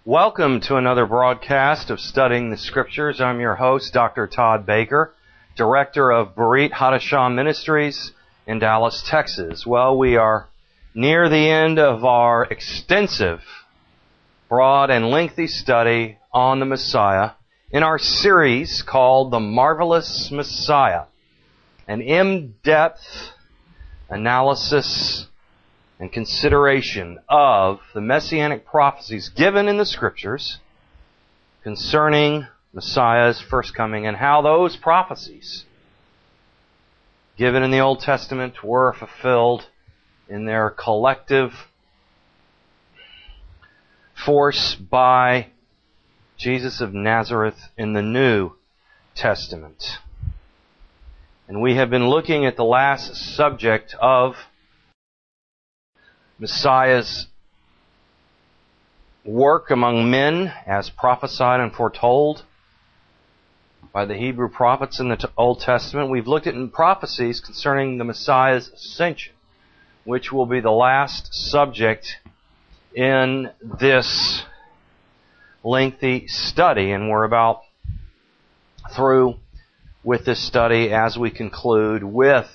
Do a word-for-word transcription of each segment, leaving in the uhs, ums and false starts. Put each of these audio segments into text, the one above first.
Welcome to another broadcast of Studying the Scriptures. I'm your host, Doctor Todd Baker, Director of Berit Hadashah Ministries in Dallas, Texas. Well, we are near the end of our extensive, broad, and lengthy study on the Messiah in our series called The Marvelous Messiah, an in-depth analysis and consideration of the messianic prophecies given in the Scriptures concerning Messiah's first coming and how those prophecies given in the Old Testament were fulfilled in their collective force by Jesus of Nazareth in the New Testament. And we have been looking at the last subject of Messiah's work among men as prophesied and foretold by the Hebrew prophets in the Old Testament. We've looked at prophecies concerning the Messiah's ascension, which will be the last subject in this lengthy study. And we're about through with this study as we conclude with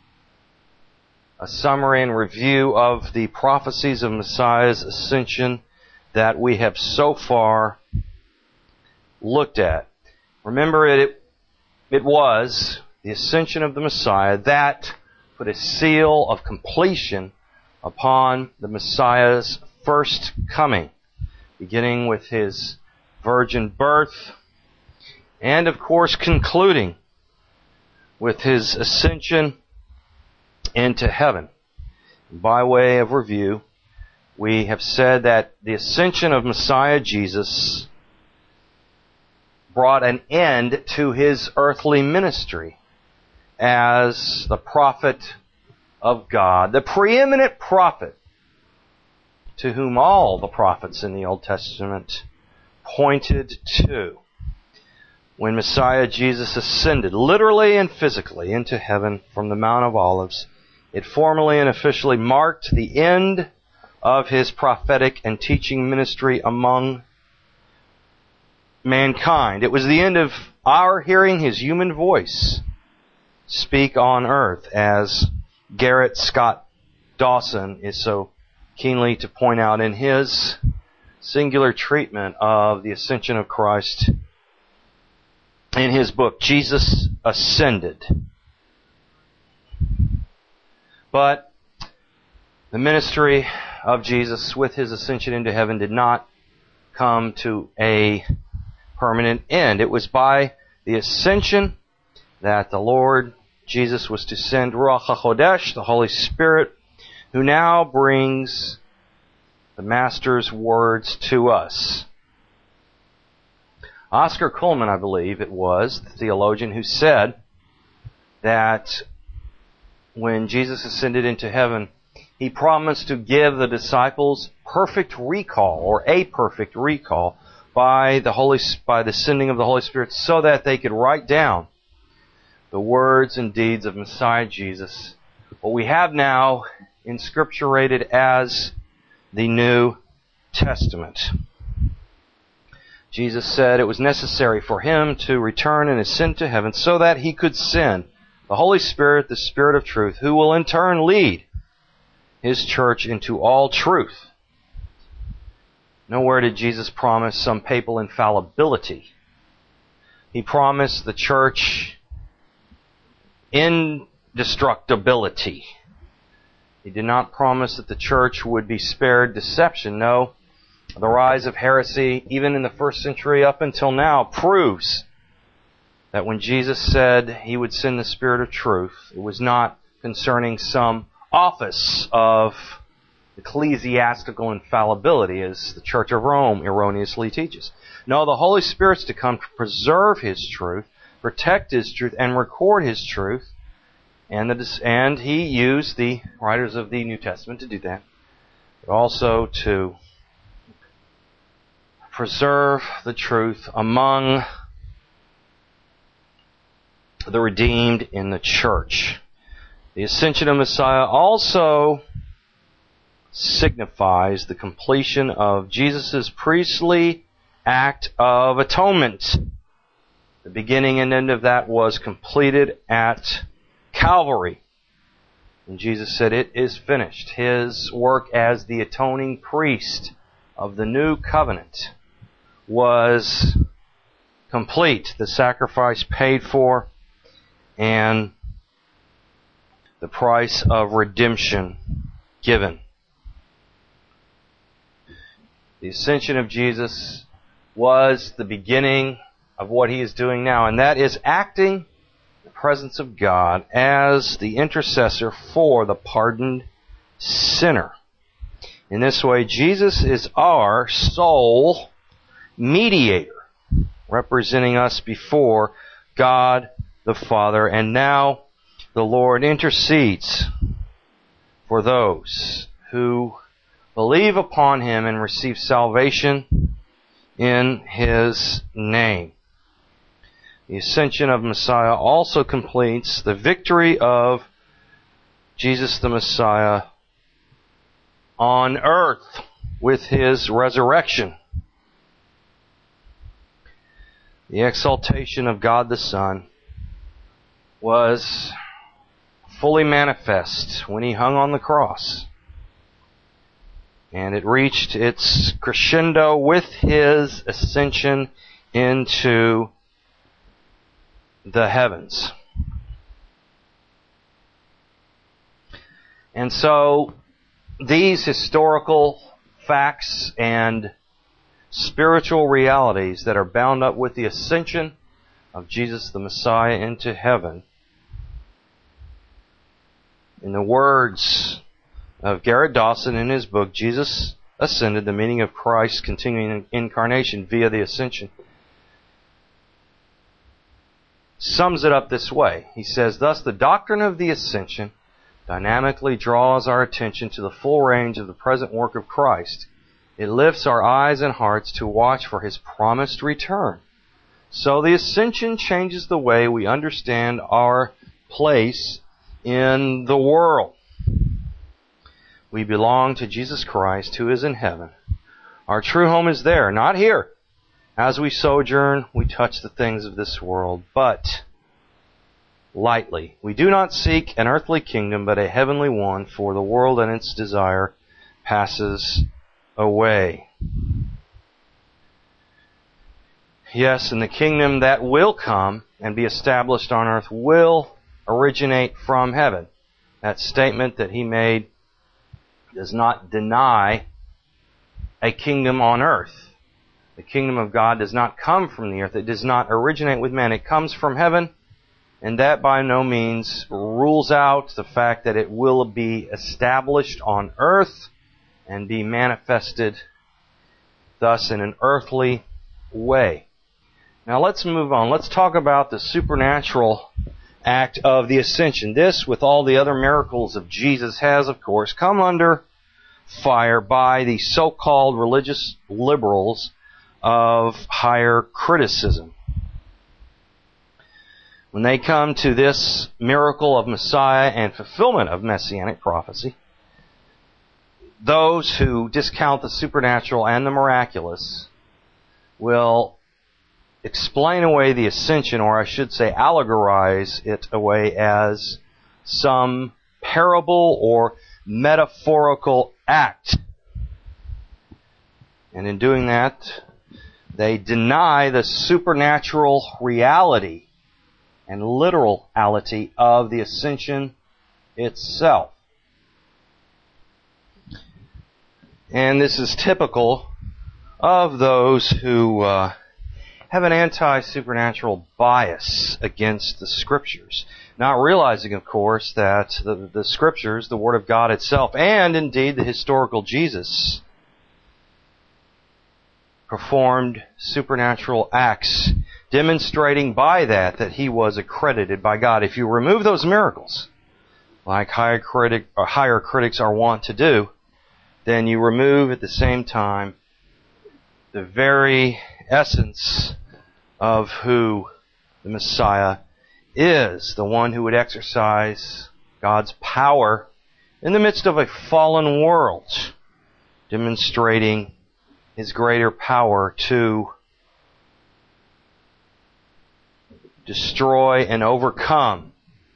a summary and review of the prophecies of Messiah's ascension that we have so far looked at. Remember, it, it was the ascension of the Messiah that put a seal of completion upon the Messiah's first coming, beginning with his virgin birth, and of course concluding with his ascension into heaven. By way of review, we have said that the ascension of Messiah Jesus brought an end to his earthly ministry as the prophet of God, the preeminent prophet to whom all the prophets in the Old Testament pointed to. When Messiah Jesus ascended literally and physically into heaven from the Mount of Olives, it formally and officially marked the end of his prophetic and teaching ministry among mankind. It was the end of our hearing his human voice speak on earth, as Garrett Scott Dawson is so keenly to point out in his singular treatment of the ascension of Christ in his book, Jesus Ascended. But the ministry of Jesus with his ascension into heaven did not come to a permanent end. It was by the ascension that the Lord Jesus was to send Ruach HaChodesh, the Holy Spirit, who now brings the Master's words to us. Oscar Cullmann, I believe it was, the theologian, who said that when Jesus ascended into heaven, he promised to give the disciples perfect recall, or a perfect recall, by the Holy by the sending of the Holy Spirit, so that they could write down the words and deeds of Messiah Jesus, what we have now inscripturated as the New Testament. Jesus said it was necessary for him to return and ascend to heaven so that he could send the Holy Spirit, the Spirit of truth, who will in turn lead his church into all truth. Nowhere did Jesus promise some papal infallibility. He promised the church indestructibility. He did not promise that the church would be spared deception. No, the rise of heresy, even in the first century up until now, proves that when Jesus said he would send the Spirit of truth, it was not concerning some office of ecclesiastical infallibility, as the Church of Rome erroneously teaches. No, the Holy Spirit's to come to preserve his truth, protect his truth, and record his truth. And, the, and he used the writers of the New Testament to do that, but also to preserve the truth among the redeemed in the church. The ascension of Messiah also signifies the completion of Jesus' priestly act of atonement. The beginning and end of that was completed at Calvary. And Jesus said, "It is finished." His work as the atoning priest of the new covenant was complete. The sacrifice paid for, and the price of redemption given. The ascension of Jesus was the beginning of what He is doing now, and that is acting in the presence of God as the intercessor for the pardoned sinner. In this way, Jesus is our sole mediator, representing us before God the Father, and now the Lord intercedes for those who believe upon Him and receive salvation in His name. The ascension of Messiah also completes the victory of Jesus the Messiah on earth with His resurrection. The exaltation of God the Son was fully manifest when He hung on the cross. And it reached its crescendo with His ascension into the heavens. And so, these historical facts and spiritual realities that are bound up with the ascension of Jesus the Messiah into heaven, in the words of Garrett Dawson in his book, Jesus Ascended, the meaning of Christ's continuing incarnation via the ascension, sums it up this way. He says, "Thus the doctrine of the ascension dynamically draws our attention to the full range of the present work of Christ. It lifts our eyes and hearts to watch for His promised return. So the ascension changes the way we understand our place in the world. We belong to Jesus Christ, who is in heaven. Our true home is there, not here. As we sojourn, we touch the things of this world, but lightly. We do not seek an earthly kingdom, but a heavenly one, for the world and its desire passes away." Yes, and the kingdom that will come and be established on earth will originate from heaven. That statement that he made does not deny a kingdom on earth. The kingdom of God does not come from the earth. It does not originate with man. It comes from heaven, and that by no means rules out the fact that it will be established on earth and be manifested thus in an earthly way. Now let's move on. Let's talk about the supernatural act of the ascension. This, with all the other miracles of Jesus, has, of course, come under fire by the so-called religious liberals of higher criticism. When they come to this miracle of Messiah and fulfillment of Messianic prophecy, those who discount the supernatural and the miraculous will explain away the ascension, or I should say allegorize it away as some parable or metaphorical act. And in doing that, they deny the supernatural reality and literality of the ascension itself. And this is typical of those who uh, have an anti-supernatural bias against the Scriptures, not realizing, of course, that the, the Scriptures, the Word of God itself, and indeed the historical Jesus, performed supernatural acts, demonstrating by that that He was accredited by God. If you remove those miracles, like higher, critic, or higher critics are wont to do, then you remove at the same time the very essence of who the Messiah is, the one who would exercise God's power in the midst of a fallen world, demonstrating His greater power to destroy and overcome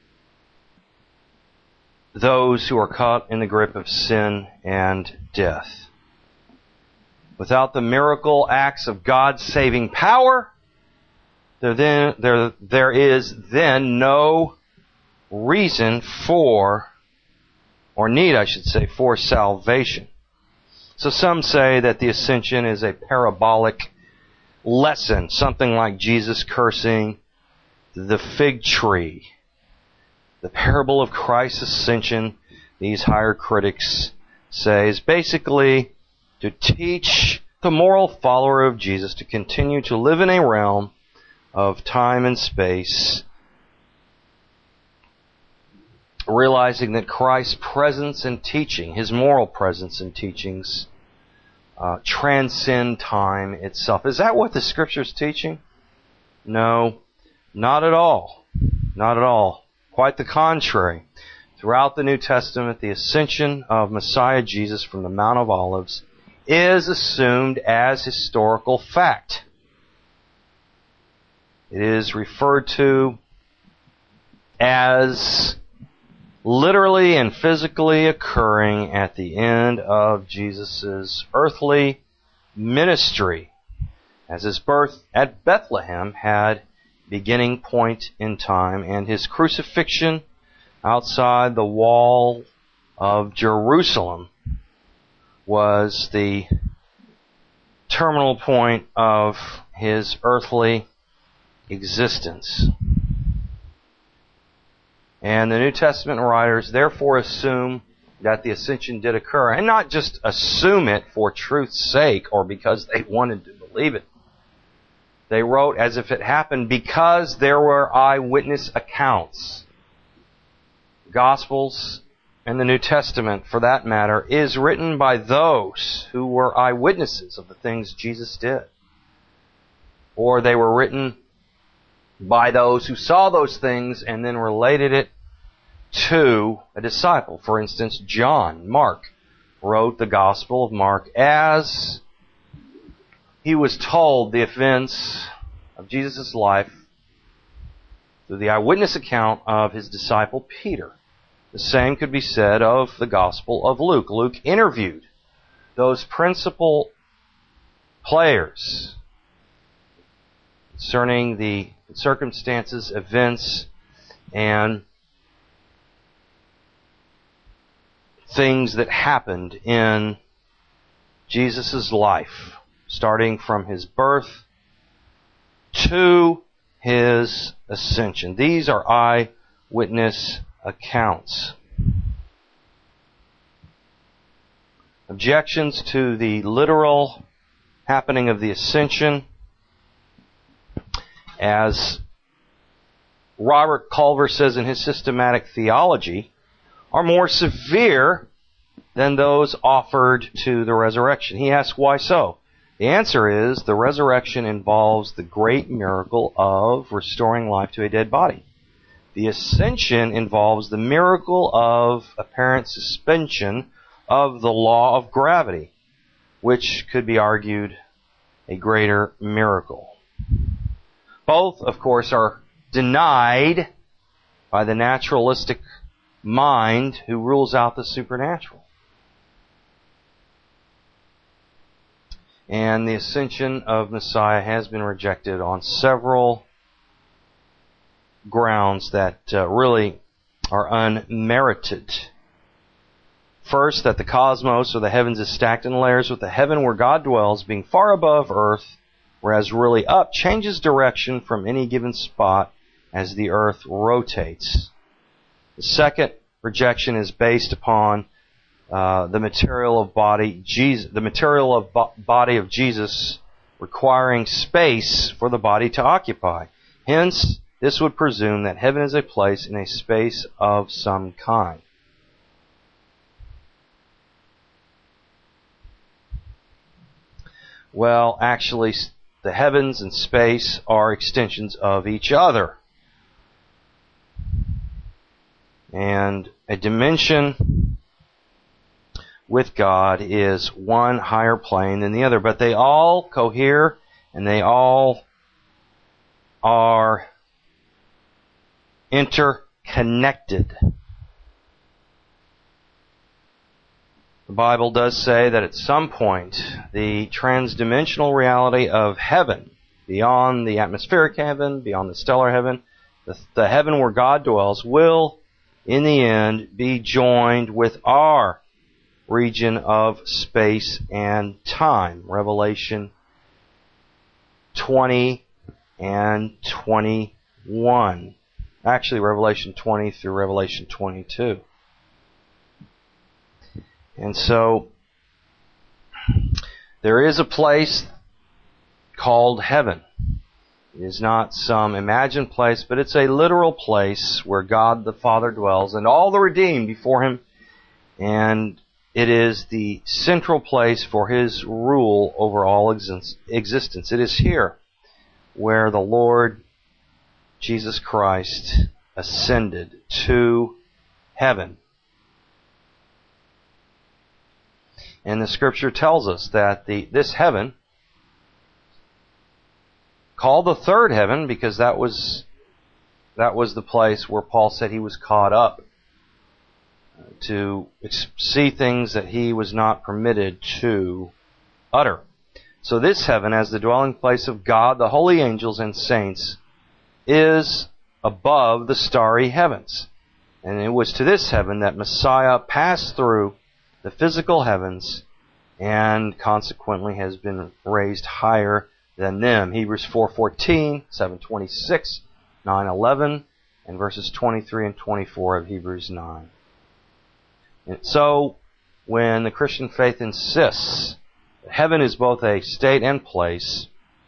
those who are caught in the grip of sin and death. Without the miracle acts of God's saving power, there then there there is then no reason for, or need, I should say, for salvation. So some say that the ascension is a parabolic lesson, something like Jesus cursing the fig tree. The parable of Christ's ascension, these higher critics say, is basically to teach the moral follower of Jesus to continue to live in a realm of time and space, realizing that Christ's presence and teaching, His moral presence and teachings, uh, transcend time itself. Is that what the Scripture is teaching? No, not at all. Not at all. Quite the contrary. Throughout the New Testament, the ascension of Messiah Jesus from the Mount of Olives is assumed as historical fact. It is referred to as literally and physically occurring at the end of Jesus' earthly ministry, as His birth at Bethlehem had beginning point in time, and His crucifixion outside the wall of Jerusalem was the terminal point of His earthly existence. And the New Testament writers therefore assume that the ascension did occur, and not just assume it for truth's sake or because they wanted to believe it. They wrote as if it happened because there were eyewitness accounts. Gospels and the New Testament, for that matter, is written by those who were eyewitnesses of the things Jesus did. Or they were written by those who saw those things and then related it to a disciple. For instance, John, Mark, wrote the Gospel of Mark as he was told the events of Jesus' life through the eyewitness account of his disciple Peter. The same could be said of the Gospel of Luke. Luke interviewed those principal players concerning the circumstances, events, and things that happened in Jesus' life, starting from His birth to His ascension. These are eyewitness accounts. Objections to the literal happening of the ascension, as Robert Culver says in his Systematic Theology, are more severe than those offered to the resurrection. He asks, why so? The answer is, the resurrection involves the great miracle of restoring life to a dead body. The ascension involves the miracle of apparent suspension of the law of gravity, which could be argued a greater miracle. Both, of course, are denied by the naturalistic mind who rules out the supernatural. And the ascension of Messiah has been rejected on several grounds that uh, really are unmerited. First, that the cosmos or the heavens is stacked in layers, with the heaven where God dwells being far above earth, whereas really up changes direction from any given spot as the earth rotates. The second rejection is based upon uh, the material of body, Jesus, the material of bo- body of Jesus requiring space for the body to occupy. Hence, this would presume that heaven is a place in a space of some kind. Well, actually, the heavens and space are extensions of each other. And a dimension with God is one higher plane than the other, but they all cohere and they all are interconnected. The Bible does say that at some point the transdimensional reality of heaven, beyond the atmospheric heaven, beyond the stellar heaven, the, the heaven where God dwells, will in the end be joined with our region of space and time. Revelation twenty and twenty-one. Actually, Revelation twenty through Revelation twenty-two. And so, there is a place called heaven. It is not some imagined place, but it's a literal place where God the Father dwells and all the redeemed before Him. And it is the central place for His rule over all existence. It is here where the Lord Jesus Christ ascended to heaven. And the Scripture tells us that the this heaven, called the third heaven because that was that was the place where Paul said he was caught up to see things that he was not permitted to utter. So this heaven, as the dwelling place of God, the holy angels and saints, is above the starry heavens. And it was to this heaven that Messiah passed through the physical heavens and consequently has been raised higher than them. Hebrews four fourteen, seven twenty-six, nine eleven, and verses twenty-three and twenty-four of Hebrews nine. And so, when the Christian faith insists that heaven is both a state and place,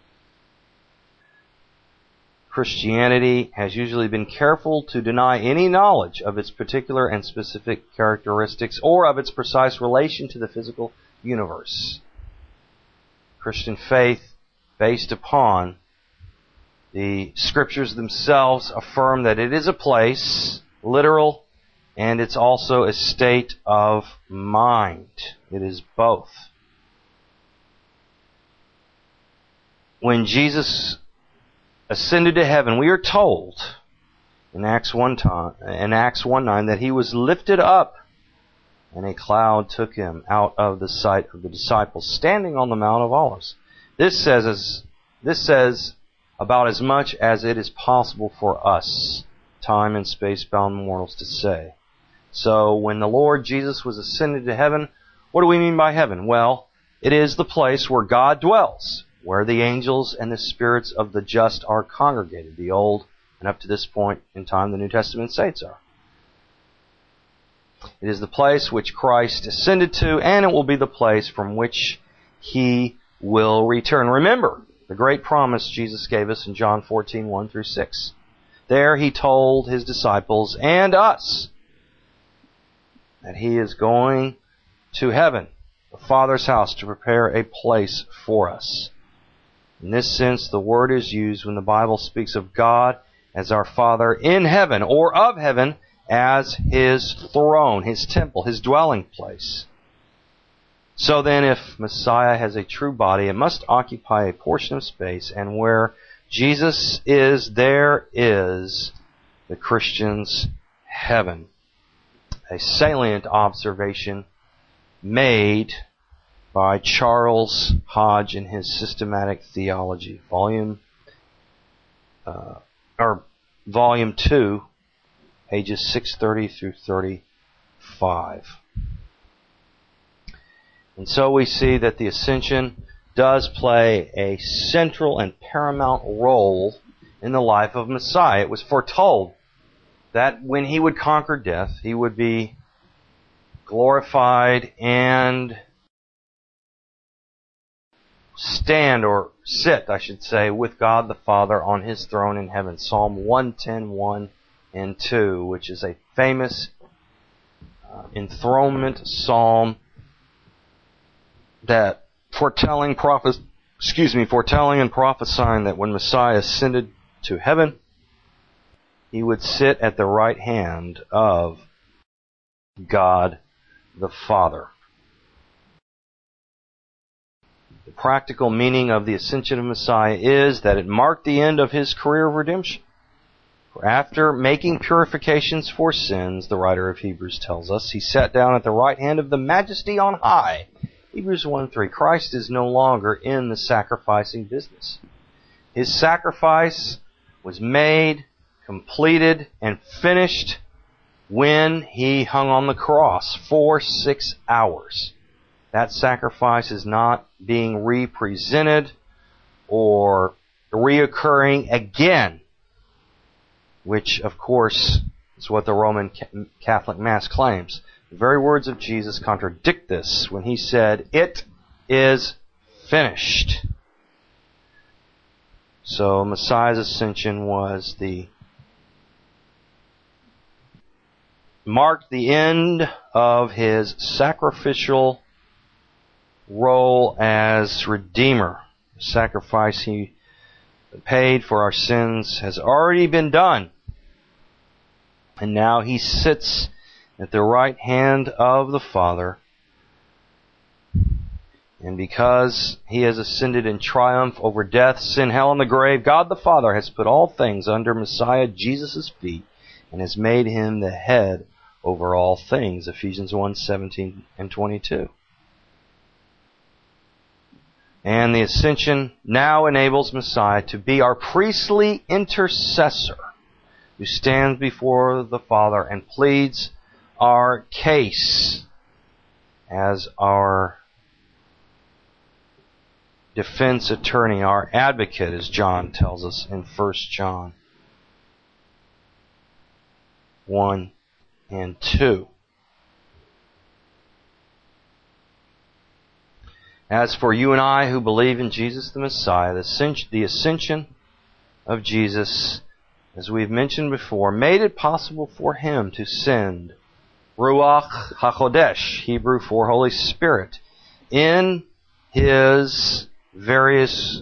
Christianity has usually been careful to deny any knowledge of its particular and specific characteristics or of its precise relation to the physical universe. Christian faith, based upon the Scriptures themselves, affirm that it is a place, literal, and it's also a state of mind. It is both. When Jesus ascended to heaven, we are told in Acts one time, in Acts one nine that He was lifted up, and a cloud took Him out of the sight of the disciples, standing on the Mount of Olives. This says as, this says about as much as it is possible for us, time and space-bound mortals, to say. So, when the Lord Jesus was ascended to heaven, what do we mean by heaven? Well, it is the place where God dwells, where the angels and the spirits of the just are congregated. The Old, and up to this point in time, the New Testament saints are. It is the place which Christ ascended to, and it will be the place from which He will return. Remember the great promise Jesus gave us in John fourteen, one through six. There He told His disciples and us that He is going to heaven, the Father's house, to prepare a place for us. In this sense, the word is used when the Bible speaks of God as our Father in heaven, or of heaven as His throne, His temple, His dwelling place. So then, if Messiah has a true body, it must occupy a portion of space, and where Jesus is, there is the Christian's heaven. A salient observation made by Charles Hodge in his Systematic Theology, volume uh, or volume two, pages six thirty through thirty-five. And so we see that the ascension does play a central and paramount role in the life of Messiah. It was foretold that when He would conquer death, He would be glorified and stand, or sit, I should say, with God the Father on His throne in heaven. Psalm one ten, one and two, which is a famous uh, enthronement psalm that foretelling prophes- excuse me, foretelling and prophesying that when Messiah ascended to heaven, He would sit at the right hand of God the Father. The practical meaning of the ascension of Messiah is that it marked the end of his career of redemption. For after making purifications for sins, the writer of Hebrews tells us, he sat down at the right hand of the Majesty on high. Hebrews one three. Christ is no longer in the sacrificing business. His sacrifice was made, completed, and finished when he hung on the cross for six hours. That sacrifice is not being represented or reoccurring again, which, of course, is what the Roman Catholic Mass claims. The very words of Jesus contradict this when he said, "It is finished." So Messiah's ascension was the marked the end of his sacrificial role as Redeemer. The sacrifice he paid for our sins has already been done. And now he sits at the right hand of the Father. And because he has ascended in triumph over death, sin, hell, and the grave, God the Father has put all things under Messiah Jesus' feet and has made him the head over all things. Ephesians one seventeen and twenty-two. And the ascension now enables Messiah to be our priestly intercessor who stands before the Father and pleads our case as our defense attorney, our advocate, as John tells us in First John one and two. As for you and I who believe in Jesus the Messiah, the ascension of Jesus, as we've mentioned before, made it possible for him to send Ruach HaKodesh, Hebrew for Holy Spirit, in his various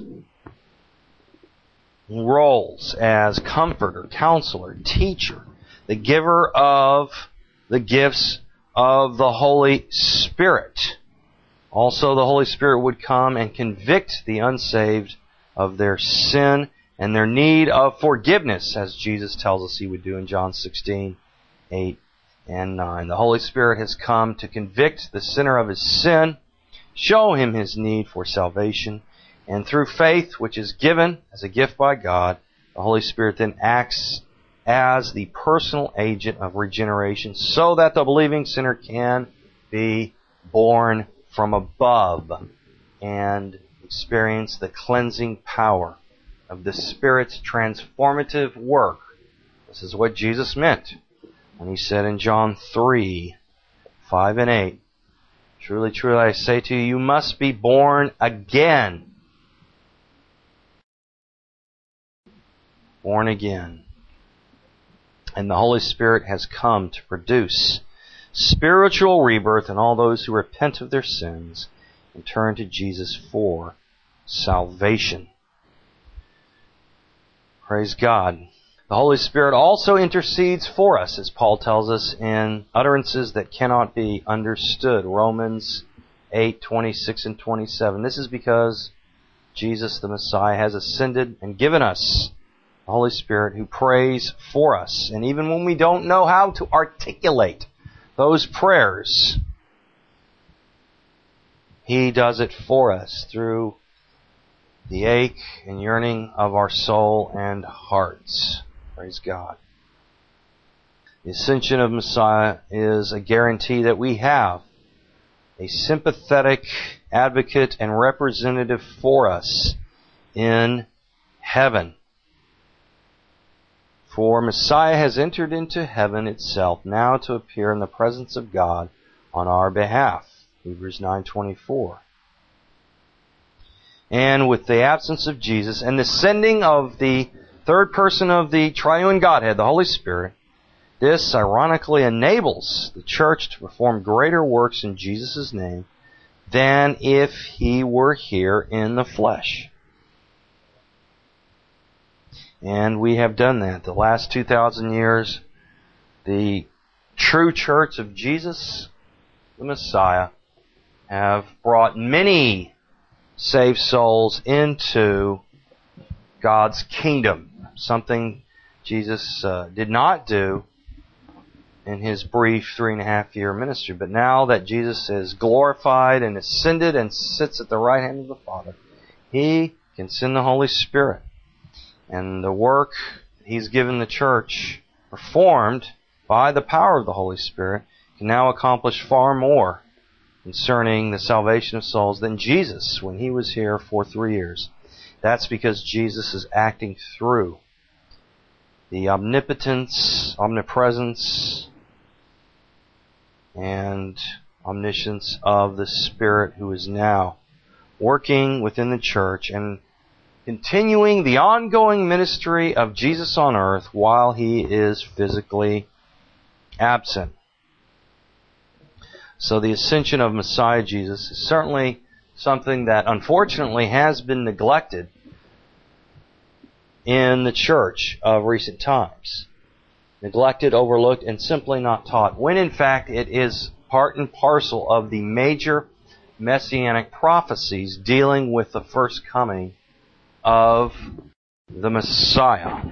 roles as comforter, counselor, teacher, the giver of the gifts of the Holy Spirit. Also, the Holy Spirit would come and convict the unsaved of their sin and their need of forgiveness, as Jesus tells us he would do in John sixteen, eight and nine. The Holy Spirit has come to convict the sinner of his sin, show him his need for salvation, and through faith, which is given as a gift by God, the Holy Spirit then acts as the personal agent of regeneration so that the believing sinner can be born from above and experience the cleansing power of the Spirit's transformative work. This is what Jesus meant when he said in John three, five and eight, "Truly, truly, I say to you, you must be born again." Born again. And the Holy Spirit has come to produce spiritual rebirth in all those who repent of their sins and turn to Jesus for salvation. Praise God. The Holy Spirit also intercedes for us, as Paul tells us, in utterances that cannot be understood. Romans eight, twenty-six and twenty-seven. This is because Jesus the Messiah has ascended and given us the Holy Spirit who prays for us. And even when we don't know how to articulate those prayers, he does it for us through the ache and yearning of our soul and hearts. Praise God. The ascension of Messiah is a guarantee that we have a sympathetic advocate and representative for us in heaven. For Messiah has entered into heaven itself, now to appear in the presence of God on our behalf. Hebrews nine twenty-four. And with the absence of Jesus and the sending of the third person of the triune Godhead, the Holy Spirit, this ironically enables the church to perform greater works in Jesus' name than if he were here in the flesh. And we have done that. The last two thousand years, the true church of Jesus, the Messiah, have brought many save souls into God's kingdom. Something Jesus uh, did not do in his brief three and a half year ministry. But now that Jesus is glorified and ascended and sits at the right hand of the Father, he can send the Holy Spirit. And the work he's given the church, performed by the power of the Holy Spirit, can now accomplish far more concerning the salvation of souls than Jesus when he was here for three years. That's because Jesus is acting through the omnipotence, omnipresence, and omniscience of the Spirit, who is now working within the church and continuing the ongoing ministry of Jesus on earth while he is physically absent. So the ascension of Messiah Jesus is certainly something that unfortunately has been neglected in the church of recent times. Neglected, overlooked, and simply not taught, when in fact it is part and parcel of the major messianic prophecies dealing with the first coming of the Messiah.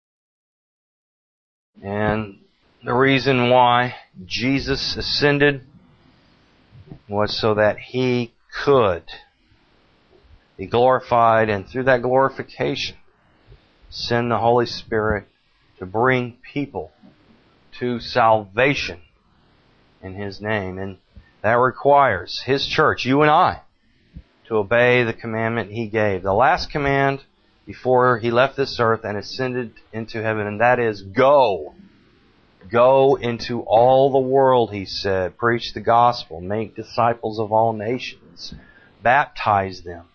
And the reason why Jesus ascended was so that he could be glorified, and through that glorification send the Holy Spirit to bring people to salvation in his name. And that requires his church, you and I, to obey the commandment he gave. The last command before he left this earth and ascended into heaven, and that is, go. Go into all the world, he said. Preach the gospel. Make disciples of all nations. Baptize them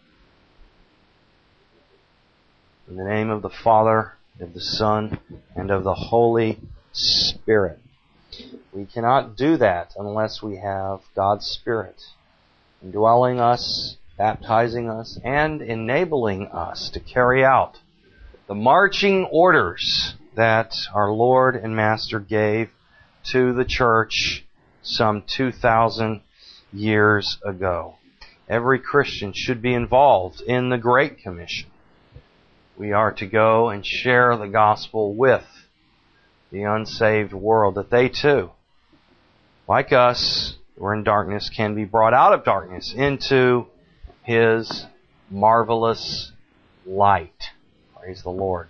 in the name of the Father, of the Son, and of the Holy Spirit. We cannot do that unless we have God's Spirit indwelling us, baptizing us, and enabling us to carry out the marching orders that our Lord and Master gave to the church some two thousand years ago. Every Christian should be involved in the Great Commission. We are to go and share the gospel with the unsaved world, that they too, like us, who are in darkness, can be brought out of darkness into his marvelous light. Praise the Lord.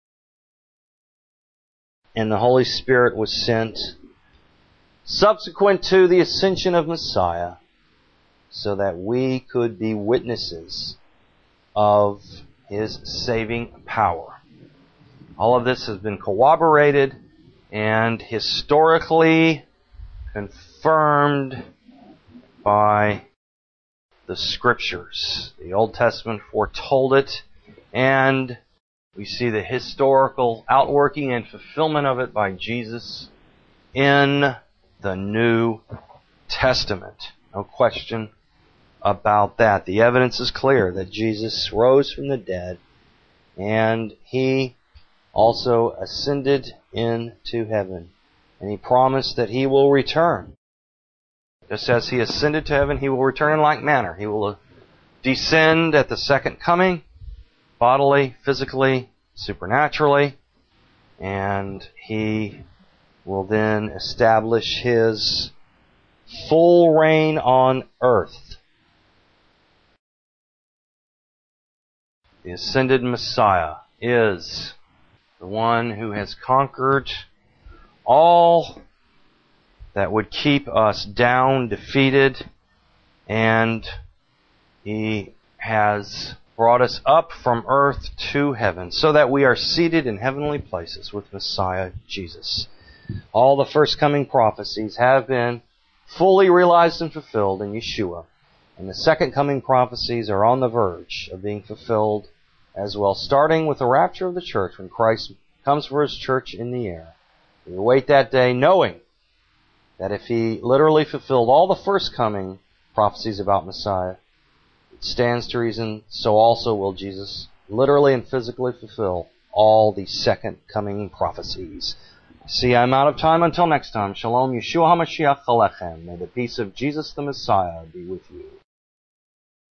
And the Holy Spirit was sent subsequent to the ascension of Messiah, so that we could be witnesses of his saving power. All of this has been corroborated and historically confirmed by the Scriptures. The Old Testament foretold it, and we see the historical outworking and fulfillment of it by Jesus in the New Testament. No question about that. The evidence is clear that Jesus rose from the dead, and he also ascended into heaven. And he promised that he will return. Just as he ascended to heaven, he will return in like manner. He will descend at the second coming, bodily, physically, supernaturally, and he will then establish his full reign on earth. The ascended Messiah is the one who has conquered all that would keep us down, defeated, and he has brought us up from earth to heaven, so that we are seated in heavenly places with Messiah Jesus. All the first coming prophecies have been fully realized and fulfilled in Yeshua, and the second coming prophecies are on the verge of being fulfilled as well, starting with the rapture of the church when Christ comes for his church in the air. We await that day, knowing that if he literally fulfilled all the first coming prophecies about Messiah, it stands to reason so also will Jesus literally and physically fulfill all the second coming prophecies. See, I'm out of time. Until next time, Shalom, Yeshua HaMashiach Alechem. May the peace of Jesus the Messiah be with you.